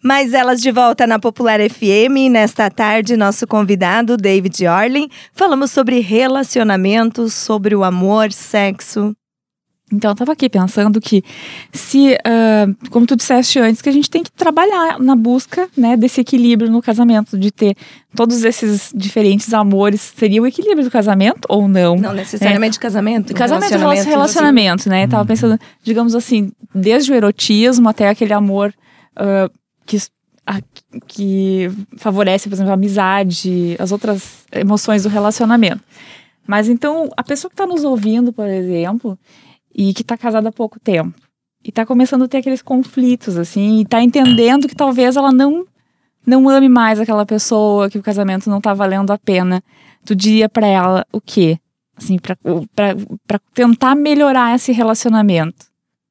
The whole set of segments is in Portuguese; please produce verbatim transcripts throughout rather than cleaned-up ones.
Mais elas de volta na Popular F M. Nesta tarde, nosso convidado, David Orlin. Falamos sobre relacionamentos, sobre o amor, sexo. Então, eu tava aqui pensando que se, uh, como tu disseste antes, que a gente tem que trabalhar na busca, né, desse equilíbrio no casamento, de ter todos esses diferentes amores. Seria o equilíbrio do casamento ou não? Não necessariamente é. casamento. Casamento, relacionamento, relacionamento né? Hum. Tava pensando, digamos assim, desde o erotismo até aquele amor uh, que, a, que favorece, por exemplo, a amizade, as outras emoções do relacionamento. Mas então, a pessoa que está nos ouvindo, por exemplo, e que tá casada há pouco tempo, e tá começando a ter aqueles conflitos, assim, e tá entendendo que talvez ela não, não ame mais aquela pessoa, que o casamento não tá valendo a pena. Tu diria pra ela o quê? Assim, pra, pra, pra tentar melhorar esse relacionamento.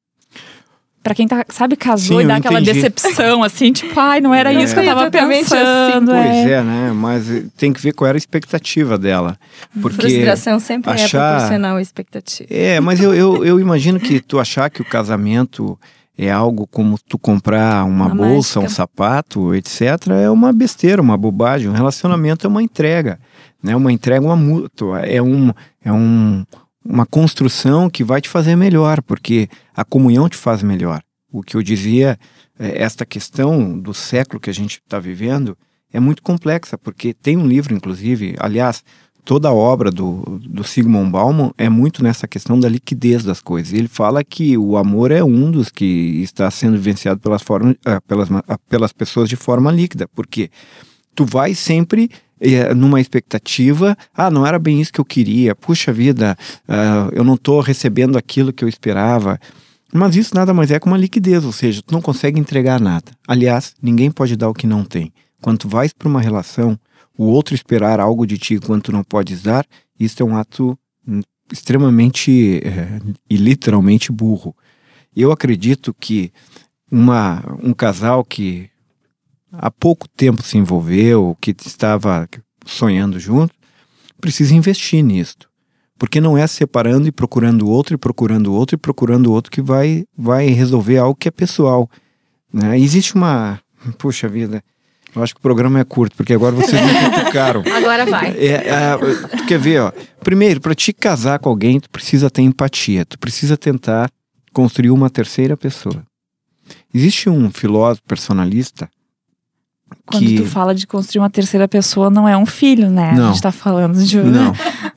Pra quem tá, sabe, casou Sim, e dá aquela entendi. decepção, assim, tipo, ai, não era é. isso que eu tava pensando. Assim. É. Pois é, né? Mas tem que ver qual era a expectativa dela. Porque frustração sempre achar... é proporcional à expectativa. É, mas eu, eu, eu imagino que tu achar que o casamento é algo como tu comprar uma, uma bolsa, mágica. Um sapato, etcétera, é uma besteira, uma bobagem. Um relacionamento é uma entrega, né? Uma entrega, uma mútua. É um... É um uma construção que vai te fazer melhor, porque a comunhão te faz melhor. O que eu dizia, esta questão do século que a gente está vivendo é muito complexa, porque tem um livro, inclusive, aliás, toda a obra do, do Zygmunt Bauman é muito nessa questão da liquidez das coisas. Ele fala que o amor é um dos que está sendo vivenciado pelas, formas, pelas, pelas pessoas de forma líquida, porque tu vai sempre... numa expectativa, ah, não era bem isso que eu queria, puxa vida, uh, eu não estou recebendo aquilo que eu esperava, mas isso nada mais é que uma liquidez, ou seja, tu não consegue entregar nada. Aliás, ninguém pode dar o que não tem. Quando tu vais para uma relação, o outro esperar algo de ti quando tu não podes dar, isso é um ato extremamente é, e literalmente burro. Eu acredito que uma, um casal que há pouco tempo se envolveu, que estava sonhando junto, precisa investir nisto. Porque não é separando e procurando outro, e procurando outro, e procurando outro que vai, vai resolver algo que é pessoal. Né? Existe uma... Puxa vida, eu acho que o programa é curto, porque agora vocês me cutucaram. Agora vai. É, é, tu quer ver, ó. Primeiro, para te casar com alguém, tu precisa ter empatia. Tu precisa tentar construir uma terceira pessoa. Existe um filósofo personalista Quando que... tu fala de construir uma terceira pessoa, não é um filho, né? Não. A gente tá falando de... Não.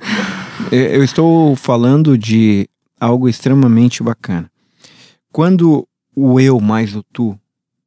Eu estou falando de algo extremamente bacana. Quando o eu mais o tu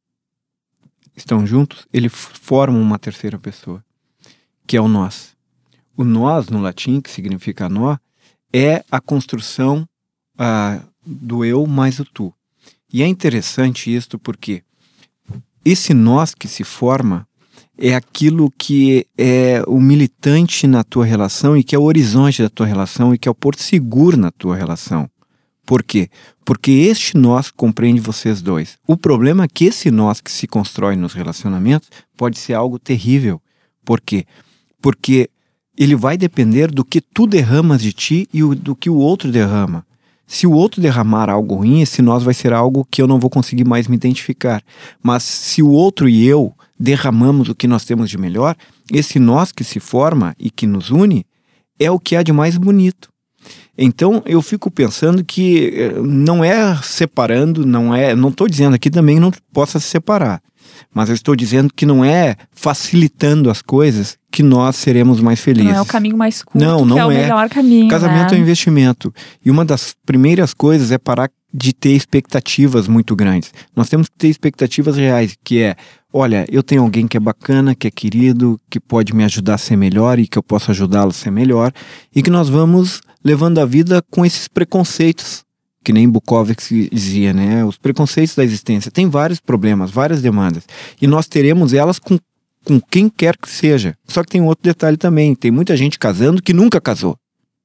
estão juntos, eles formam uma terceira pessoa, que é o nós. O nós, no latim, que significa nó, é a construção ah, do eu mais o tu. E é interessante isto porque esse nós que se forma é aquilo que é o militante na tua relação e que é o horizonte da tua relação e que é o porto seguro na tua relação. Por quê? Porque este nós compreende vocês dois. O problema é que esse nós que se constrói nos relacionamentos pode ser algo terrível. Por quê? Porque ele vai depender do que tu derramas de ti e do que o outro derrama. Se o outro derramar algo ruim, esse nós vai ser algo que eu não vou conseguir mais me identificar. Mas se o outro e eu derramamos o que nós temos de melhor, esse nós que se forma e que nos une é o que há de mais bonito. Então eu fico pensando que não é separando, não é, não estou dizendo aqui também não possa se separar, mas eu estou dizendo que não é facilitando as coisas que nós seremos mais felizes. Não é o caminho mais curto, não, não que é o é. melhor caminho. Casamento né? é um investimento. E uma das primeiras coisas é parar de ter expectativas muito grandes. Nós temos que ter expectativas reais, que é, olha, eu tenho alguém que é bacana, que é querido, que pode me ajudar a ser melhor e que eu posso ajudá-lo a ser melhor, e que nós vamos levando a vida com esses preconceitos, que nem Bukowski dizia, né? Os preconceitos da existência. Tem vários problemas, várias demandas, e nós teremos elas com, com quem quer que seja. Só que tem um outro detalhe também, tem muita gente casando que nunca casou.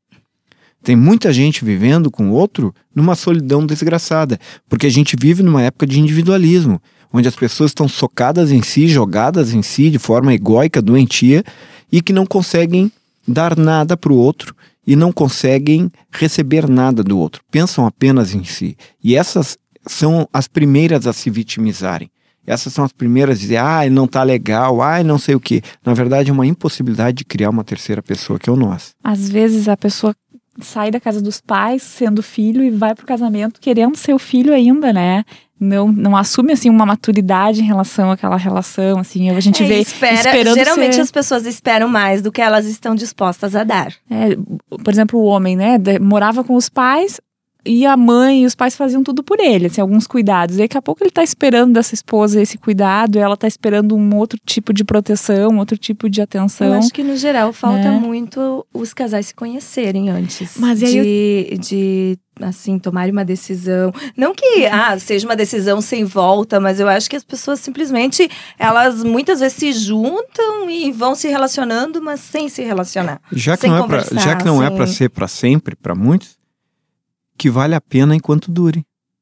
Tem muita gente vivendo com o outro numa solidão desgraçada, porque a gente vive numa época de individualismo, onde as pessoas estão socadas em si, jogadas em si de forma egóica, doentia, e que não conseguem dar nada para o outro e não conseguem receber nada do outro. Pensam apenas em si. E essas são as primeiras a se vitimizarem. Essas são as primeiras a dizer, ah, não tá legal, ah, não sei o quê. Na verdade, é uma impossibilidade de criar uma terceira pessoa, que é o nós. Às vezes a pessoa sai da casa dos pais, sendo filho, e vai pro casamento querendo ser o filho ainda, né? Não, não assume, assim, uma maturidade em relação àquela relação, assim. A gente é, vê espera, esperando geralmente ser... as pessoas esperam mais do que elas estão dispostas a dar. É, por exemplo, o homem, né? De, morava com os pais... E a mãe e os pais faziam tudo por ele, assim, alguns cuidados. E daqui a pouco ele tá esperando dessa esposa esse cuidado, e ela tá esperando um outro tipo de proteção, um outro tipo de atenção. Eu acho que, no geral, falta é. muito os casais se conhecerem antes. Mas aí de, eu... de, assim, tomarem uma decisão. Não que ah, seja uma decisão sem volta, mas eu acho que as pessoas simplesmente, elas muitas vezes se juntam e vão se relacionando, mas sem se relacionar. Já que sem não é pra, já que não sem... é para ser para sempre, para muitos, que vale a pena enquanto dure.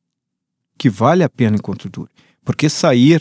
Que vale a pena enquanto dure. Porque sair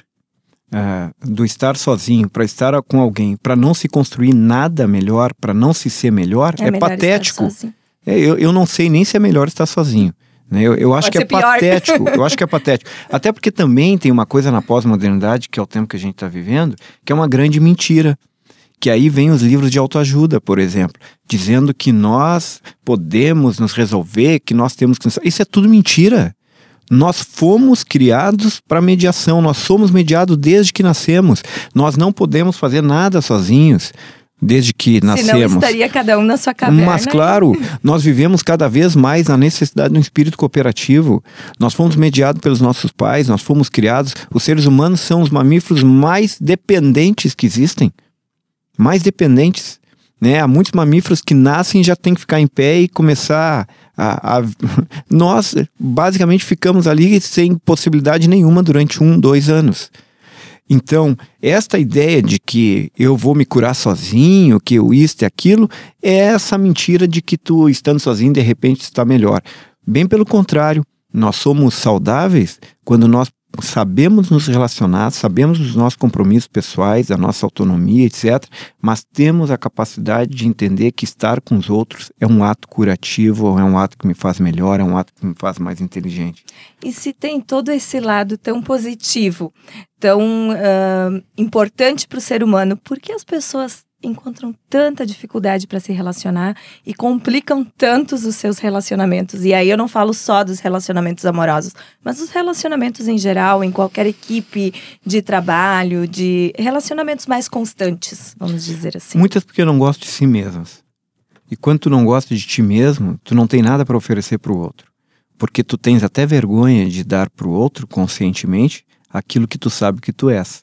uh, do estar sozinho para estar com alguém, para não se construir nada melhor, para não se ser melhor, é, é melhor patético. É, eu, eu não sei nem se é melhor estar sozinho. Né? Eu, eu acho que é pior. patético. Eu acho que é patético. Até porque também tem uma coisa na pós-modernidade, que é o tempo que a gente está vivendo, que é uma grande mentira. Que aí vem os livros de autoajuda, por exemplo, dizendo que nós podemos nos resolver, que nós temos que... Isso é tudo mentira. Nós fomos criados para mediação, nós somos mediados desde que nascemos. Nós não podemos fazer nada sozinhos desde que nascemos. Senão estaria cada um na sua caverna. Mas claro, nós vivemos cada vez mais na necessidade de um espírito cooperativo. Nós fomos mediados pelos nossos pais, nós fomos criados... Os seres humanos são os mamíferos mais dependentes que existem. Mais dependentes, né? Há muitos mamíferos que nascem e já tem que ficar em pé e começar a, a... Nós, basicamente, ficamos ali sem possibilidade nenhuma durante um, dois anos. Então, esta ideia de que eu vou me curar sozinho, que eu isto e aquilo, é essa mentira de que tu, estando sozinho, de repente está melhor. Bem pelo contrário, nós somos saudáveis quando nós sabemos nos relacionar, sabemos dos nossos compromissos pessoais, da nossa autonomia, etcétera. Mas temos a capacidade de entender que estar com os outros é um ato curativo, é um ato que me faz melhor, é um ato que me faz mais inteligente. E se tem todo esse lado tão positivo, tão uh, importante para o ser humano, por que as pessoas encontram tanta dificuldade para se relacionar e complicam tantos os seus relacionamentos? E aí eu não falo só dos relacionamentos amorosos, mas dos relacionamentos em geral, em qualquer equipe de trabalho, de relacionamentos mais constantes, vamos dizer assim. Muitas porque não gostam de si mesmas. E quando tu não gosta de ti mesmo, tu não tem nada para oferecer para o outro. Porque tu tens até vergonha de dar para o outro, conscientemente, aquilo que tu sabe que tu és.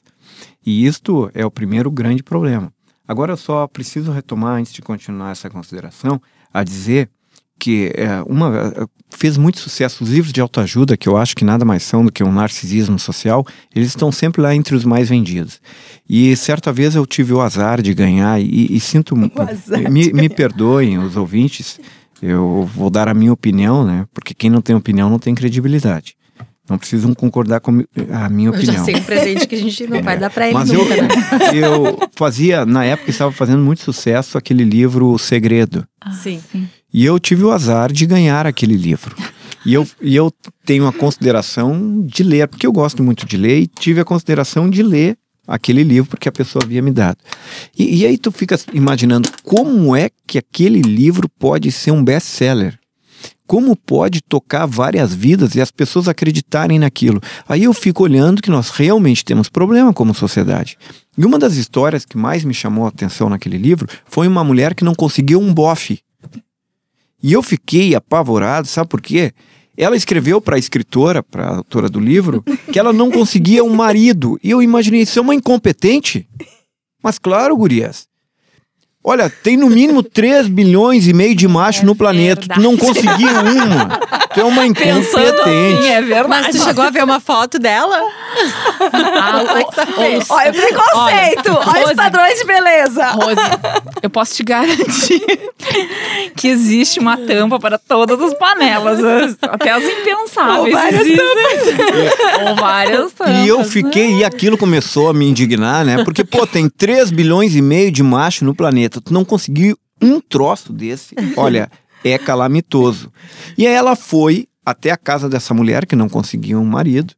E isto é o primeiro grande problema. Agora eu só preciso retomar, antes de continuar essa consideração, a dizer que é, uma, fez muito sucesso os livros de autoajuda, que eu acho que nada mais são do que um narcisismo social, eles estão sempre lá entre os mais vendidos. E certa vez eu tive o azar de ganhar, e, e sinto... Me, me perdoem os ouvintes, eu vou dar a minha opinião, né? Porque quem não tem opinião não tem credibilidade. Não precisam concordar com a minha opinião. Eu já sei um presente que a gente não é, vai dar para ele mas nunca, eu, né? eu fazia, na época estava fazendo muito sucesso aquele livro O Segredo. Ah, sim. E eu tive o azar de ganhar aquele livro. E eu, e eu tenho a consideração de ler, porque eu gosto muito de ler, e tive a consideração de ler aquele livro porque a pessoa havia me dado. E, e aí tu fica imaginando como é que aquele livro pode ser um best-seller. Como pode tocar várias vidas e as pessoas acreditarem naquilo? Aí eu fico olhando que nós realmente temos problema como sociedade. E uma das histórias que mais me chamou a atenção naquele livro foi uma mulher que não conseguiu um bofe. E eu fiquei apavorado, sabe por quê? Ela escreveu para a escritora, para a autora do livro, que ela não conseguia um marido. E eu imaginei, isso é uma incompetente? Mas claro, gurias. Olha, tem no mínimo três bilhões e meio de machos é no planeta. Verdade. Tu não conseguiu uma. Tu é uma incompetente. Assim, é verdade. Mas tu chegou a ver uma foto dela? Ah, o, olha o preconceito. Olha, olha Rose, os padrões de beleza. Rose, eu posso te garantir que existe uma tampa para todas as panelas. Até as impensáveis. Ou várias tampas. Ou várias tampas. E eu fiquei, e aquilo começou a me indignar, né? Porque, pô, tem três bilhões e meio de machos no planeta. Tu não conseguiu um troço desse, olha, é calamitoso. E aí ela foi até a casa dessa mulher que não conseguia um marido,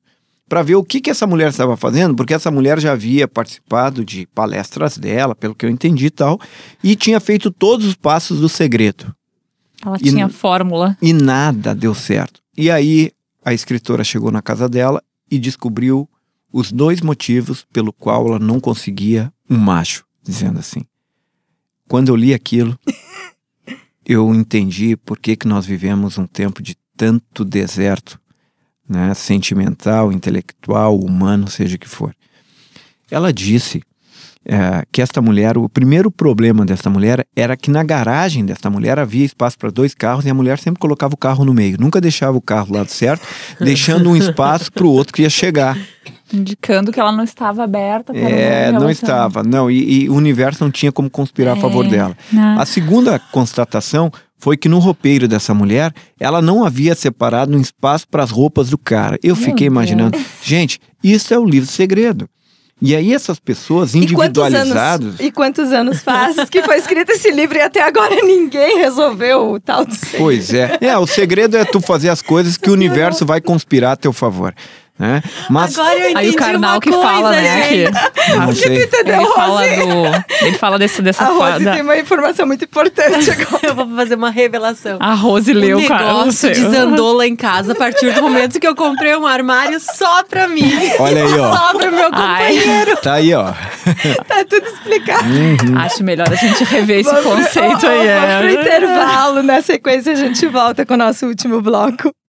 para ver o que, que essa mulher estava fazendo, porque essa mulher já havia participado de palestras dela, pelo que eu entendi e tal, e tinha feito todos os passos do segredo. Ela E tinha n- fórmula. E nada deu certo. E aí a escritora chegou na casa dela e descobriu os dois motivos pelo qual ela não conseguia um macho, dizendo assim. Quando eu li aquilo, eu entendi por que, que nós vivemos um tempo de tanto deserto, né, sentimental, intelectual, humano, seja o que for. Ela disse é, que esta mulher, o primeiro problema desta mulher era que na garagem desta mulher havia espaço para dois carros e a mulher sempre colocava o carro no meio, nunca deixava o carro do lado certo, deixando um espaço para o outro que ia chegar. Indicando que ela não estava aberta para É, um não relacionamento. estava, não, e, e o universo não tinha como conspirar a favor É, dela. né? A segunda constatação foi que no roupeiro dessa mulher, ela não havia separado um espaço para as roupas do cara. Eu Meu fiquei imaginando, gente, isso é o livro segredo. E aí essas pessoas individualizadas... E quantos, anos, e quantos anos faz que foi escrito esse livro e até agora ninguém resolveu o tal do segredo? Pois é. É, o segredo é tu fazer as coisas que o universo vai conspirar a teu favor. Né? Mas, Agora eu entendi Aí o Karnal uma que coisa, fala, né? gente. Que, não sei. Entendeu, ele fala Rose? do. Ele fala desse, dessa A Rose fada. tem uma informação muito importante agora. Eu vou fazer uma revelação. A Rose leu, O cara. negócio desandou lá em casa a partir do momento que eu comprei um armário só pra mim. Olha aí, ó. Só pro meu Ai. companheiro. Tá aí, ó. Tá tudo explicado. Acho melhor a gente rever esse Vamos pro- conceito ó, ó, aí. Vamos pro é. intervalo. Na sequência a gente volta com o nosso último bloco.